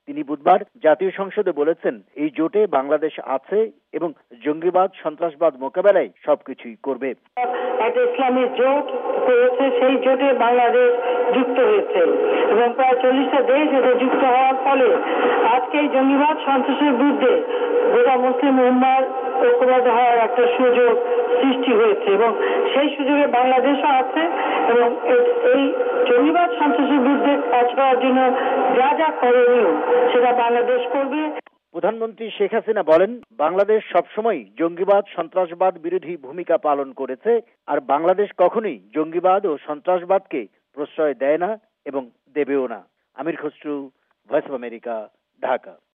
তিনি বুধবার জাতীয় সংসদে বলেছেন, এই জোটে বাংলাদেশ আছে এবং জঙ্গিবাদ সন্ত্রাসবাদ মোকাবেলায় সবকিছুই করবে। একটা ইসলামী জোট হয়েছে, সেই জোটে বাংলাদেশ যুক্ত হয়েছে এবং প্রায় 40টা দেশ এতে যুক্ত হওয়ার ফলে আজকে এই জঙ্গিবাদ সন্ত্রাসের বিরুদ্ধে গোটা মুসলিম উম্মার ঐক্যবদ্ধ হওয়ার একটা সুযোগ সৃষ্টি হয়েছে এবং সেই সুযোগে বাংলাদেশও আছে এবং এই জঙ্গিবাদ সন্ত্রাসের বিরুদ্ধে কাজ করার জন্য যা যা করণীয় সেটা বাংলাদেশ করবে। প্রধানমন্ত্রী শেখ হাসিনা বলেন, বাংলাদেশ সবসময় জঙ্গিবাদ সন্ত্রাসবাদ বিরোধী ভূমিকা পালন করেছে আর বাংলাদেশ কখনোই জঙ্গিবাদ ও সন্ত্রাসবাদকে প্রশ্রয় দেয় না এবং দেবেও না। Amir Khasru, voice of America, Dhaka.